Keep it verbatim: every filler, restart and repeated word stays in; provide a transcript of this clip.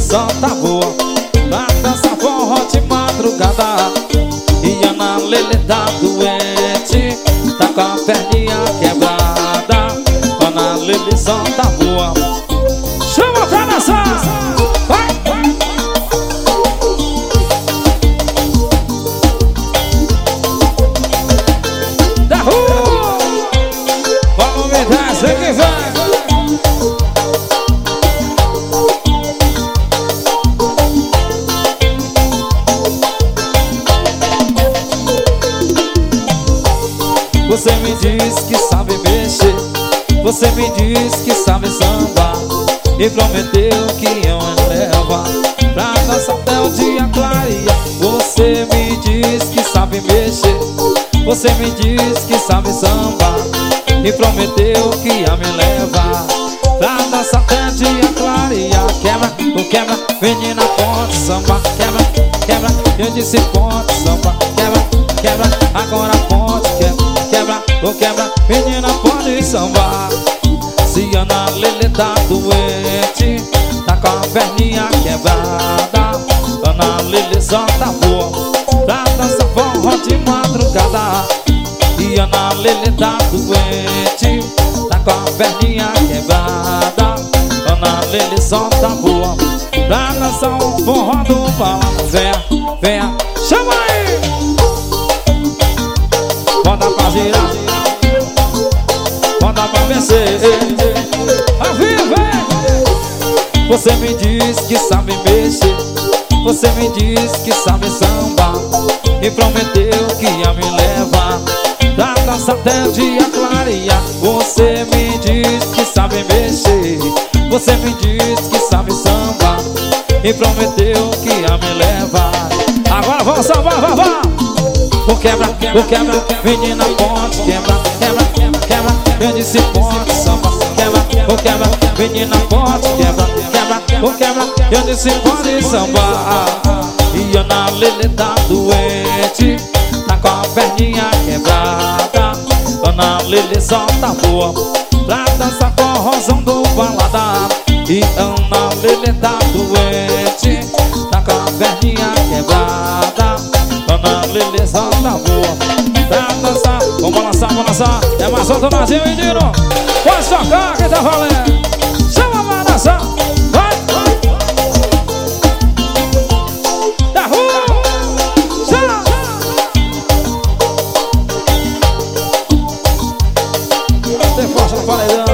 solta a boa pra dançar forró de madrugada. E Ana Lelê tá doente, tá com a perninha quebrada. Ana Lelê solta a boa, chama pra dançar. Vai, vai. Da rua, vamos me dar, sei que vai. Você me diz que sabe mexer, você me diz que sabe sambar, e prometeu que eu leva pra dançar até o dia clarear. Você me diz que sabe mexer, você me diz que sabe sambar, e prometeu que ia me levar pra dançar até o dia clarear. Quebra, o quebra, menina pode sambar. Quebra, quebra, eu disse pode sambar. Quebra, quebra, agora pode quebra. Quebra, ou quebra, menina pode sambar. Se Ana Lelê tá doente, tá com a perninha quebrada. Ana Lelê solta a boa pra dançar forró de madrugada. E Ana Lelê tá doente, tá com a perninha quebrada. Ana Lelê solta a boa pra dançar um forró do balão. Venha, venha, chama aí! Bota pra girar, bota pra vencer. A viva! Você me diz que sabe mexer, você me diz que sabe sambar, e prometeu que ia me levar pra dançar até o dia clarear. Você me diz que sabe mexer, você me diz que sabe sambar, e prometeu que ia me levar. Agora vamos sambar, vá, vá! O quebra, o quebra, menina pode quebra, quebra, quebra, quebra, eu disse pode samba. Quebra, o quebra, menina pode quebra, quebra, o quebra, eu disse pode sambar. E Ana Lelê tá doente, tá com a perninha quebrada. Ana Lelê solta a boa pra dançar forrozão do balada. E Ana Lelê tá doente, tá com a perninha quebrada. Ana Lelê solta a boa pra dançar. Vamos balançar, vamos dançar. É mais outro Nazinho, menino. Pode tocar, quem tá valendo. Chama pra dançar. Vai, vai. Da rua. Chama. Tem força no paredão.